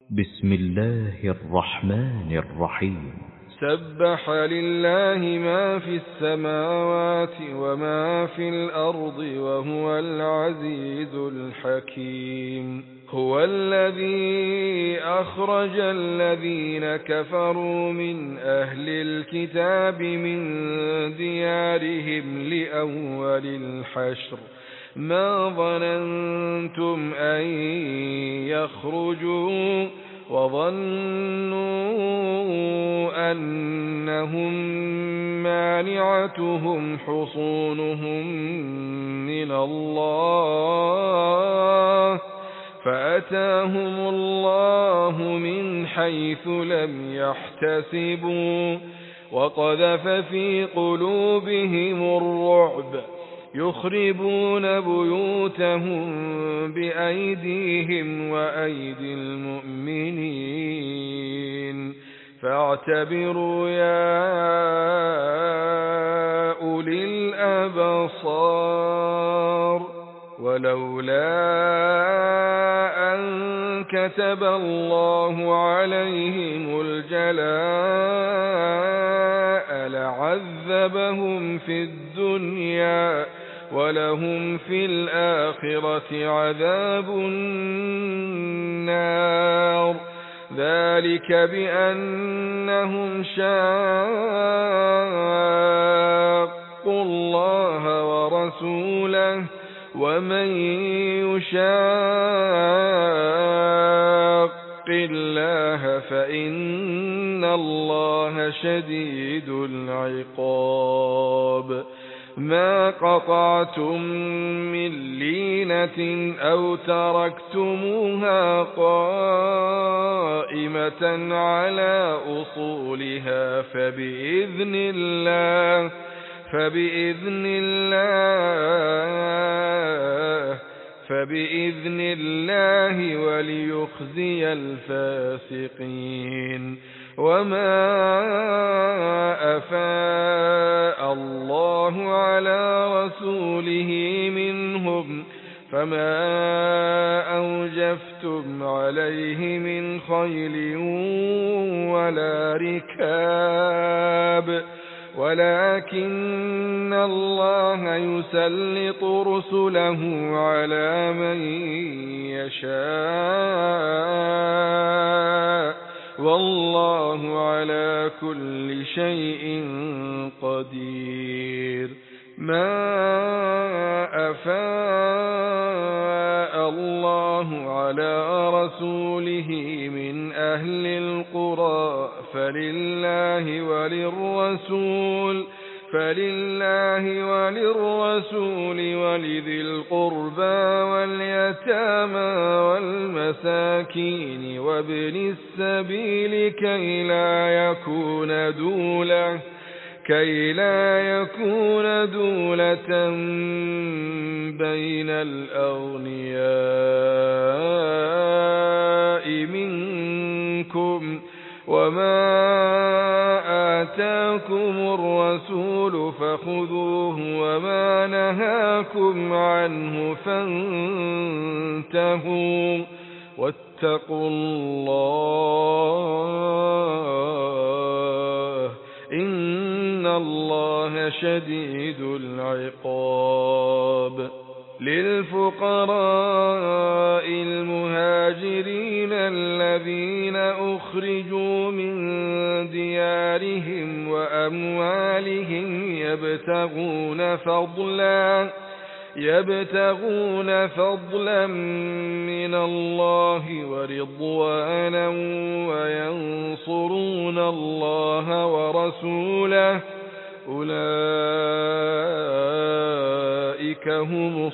بسم الله الرحمن الرحيم. سبح لله ما في السماوات وما في الأرض وهو العزيز الحكيم. هو الذي أخرج الذين كفروا من أهل الكتاب من ديارهم لأول الحشر ما ظننتم أن يخرجوا وظنوا أنهم مانعتهم حصونهم من الله فأتاهم الله من حيث لم يحتسبوا وقذف في قلوبهم الرعب يخربون بيوتهم بأيديهم وأيدي المؤمنين فاعتبروا يا أولي الأبصار. ولولا أن كتب الله عليهم الجلاء لعذبهم في الدنيا ولهم في الآخرة عذاب النار ذلك بأنهم شاقوا الله ورسوله ومن يشاق الله فإن الله شديد العقاب. ما قطعتم من لينة أو تركتموها قائمة على أصولها فبإذن الله وليخزي الفاسقين. وما أفاء الله على رسوله منهم فما أوجفتم عليه من خيل ولا ركاب ولكن الله يسلط رسله على من يشاء والله على كل شيء قدير. ما أفاء الله على رسوله من أهل القرى فلله وللرسول ولذي القربى واليتامى والمساكين وابن السبيل كي لا يكون دولة بين الأغنياء منكم. وما آتاكم الرسول فخذوه وما نهاكم عنه فانتهوا واتقوا الله إن الله شديد العقاب. للفقراء المهاجرين الذين أخرجوا من ديارهم وأموالهم يبتغون فضلا من الله ورضوانا وينصرون الله ورسوله أولئك هم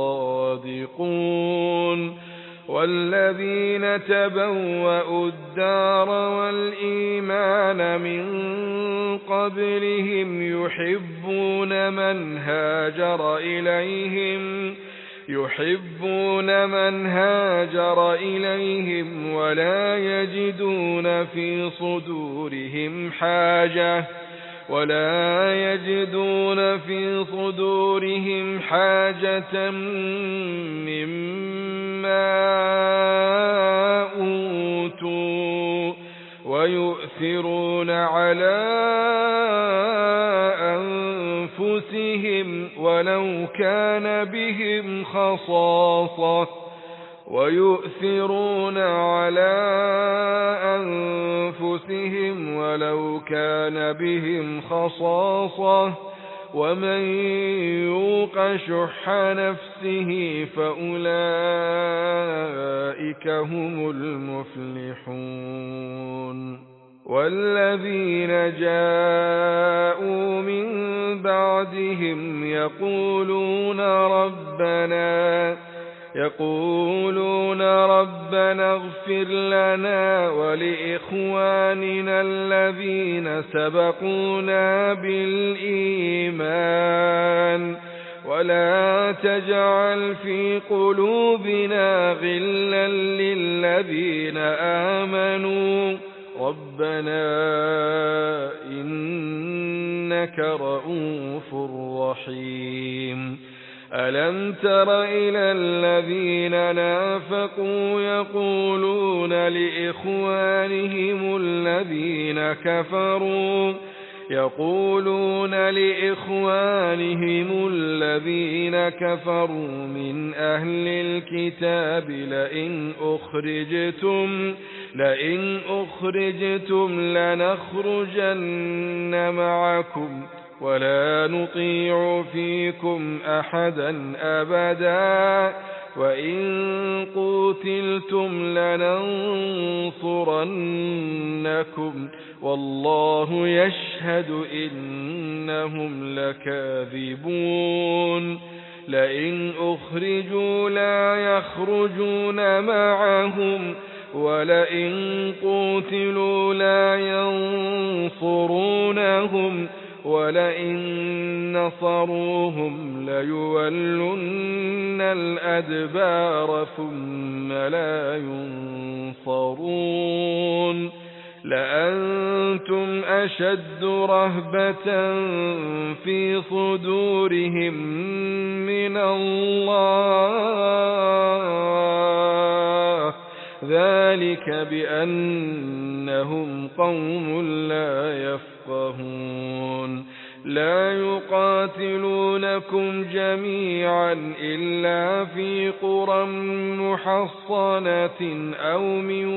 الصادقون. والذين تبوأوا الدار والإيمان من قبلهم يحبون من هاجر إليهم ولا يجدون في صدورهم ولا يجدون في صدورهم حاجة مما أوتوا ويؤثرون على أنفسهم ولو كان بهم خصاصة ومن يوق شح نفسه فأولئك هم المفلحون والذين جاءوا من بعدهم يقولون ربنا اغفر لنا ولإخواننا الذين سبقونا بالإيمان ولا تجعل في قلوبنا غلا للذين آمنوا ربنا إنك رؤوف رحيم ألم تر إلى الذين نافقوا يقولون لإخوانهم الذين كفروا من أهل الكتاب لئن أخرجتم لنخرجن معكم ولا نطيع فيكم أحدا أبدا وإن قتلتم لننصرنكم والله يشهد إنهم لكاذبون لئن أخرجوا لا يخرجون معهم ولئن قتلوا لا ينصرونهم ولئن نصروهم ليولن الأدبار ثم لا ينصرون لأنتم أشد رهبة في صدورهم من الله ذلك بأنهم قوم لا يفقهون لا يقاتلونكم جميعا إلا في قرى محصنة أو من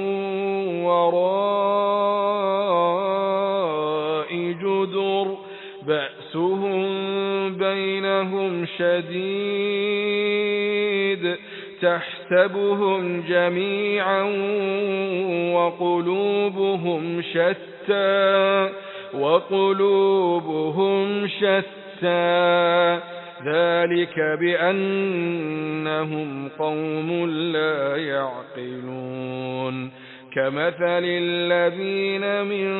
وراء جدر بأسهم بينهم شديد تحسبهم جميعا وقلوبهم شتى ذلك بأنهم قوم لا يعقلون كمثل الذين من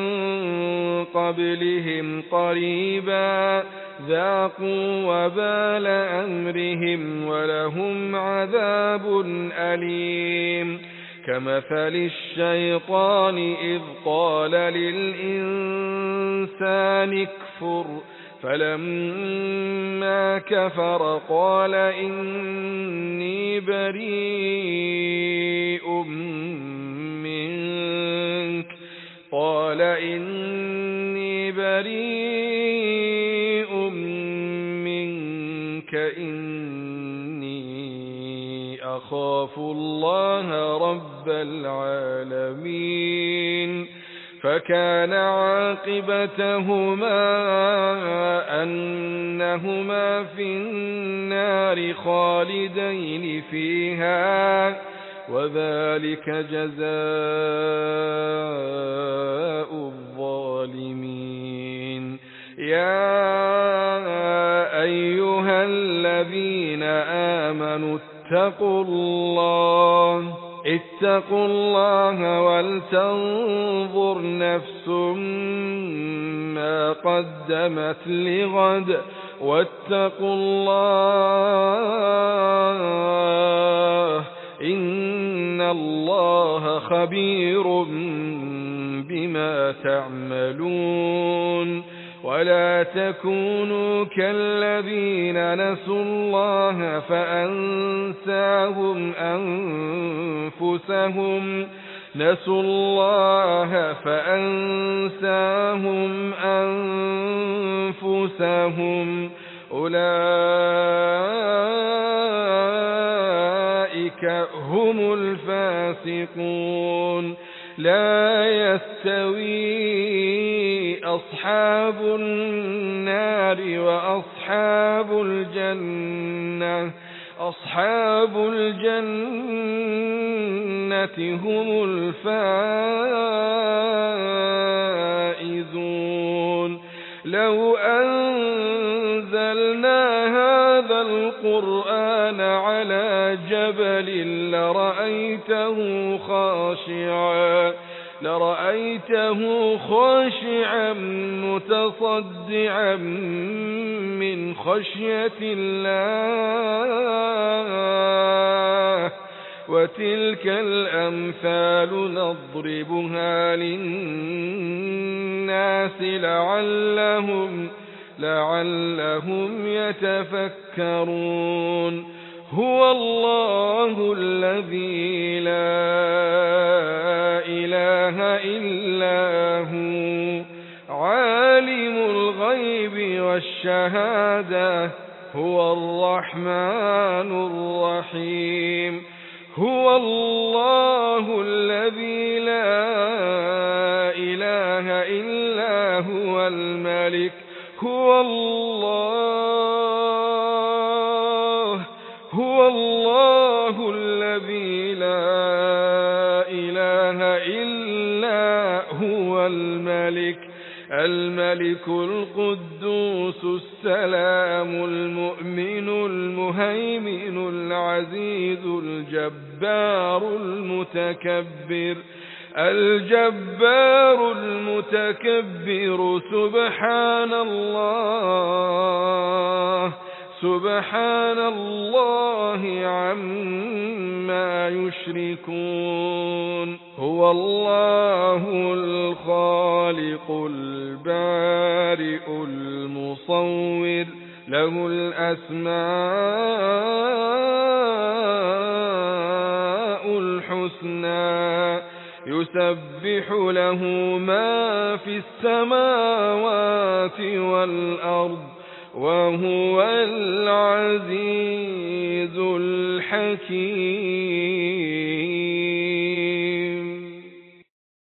قبلهم قريبا ذاقوا وبال أمرهم ولهم عذاب أليم كمثل الشيطان إذ قال للإنسان اكفر فلما كفر قال إني بريء منك إني أخاف الله رب العالمين فكان عاقبتهما أنهما في النار خالدين فيها وذلك جزاء الظالمين يا أيها الذين آمنوا اتقوا الله ولتنظر نفس ما قدمت لغد واتقوا الله إن الله خبير بما تعملون ولا تكونوا كالذين نسوا الله فأنساهم أنفسهم أولئك هم الفاسقون لا يستوي أصحاب النار وأصحاب الجنة هم الفائزون لو أنزلنا هذا القرآن على جبل لرأيته خاشعا متصدعا من خشية الله وتلك الأمثال نضربها للناس لعلهم يتفكرون هو الله الذي لا إله إلا هو عالم الغيب والشهادة هو الرحمن الرحيم هو الله الذي لا إله إلا هو الملك هو الله الذي لا إله إلا هو الملك القدوس السلام المؤمن المهيمن العزيز الجبار المتكبر سبحان الله عما يشركون هو الله الخالق البارئ المصور له الأسماء الحسنى يسبح له ما في السماوات والأرض وهو العزيز الحكيم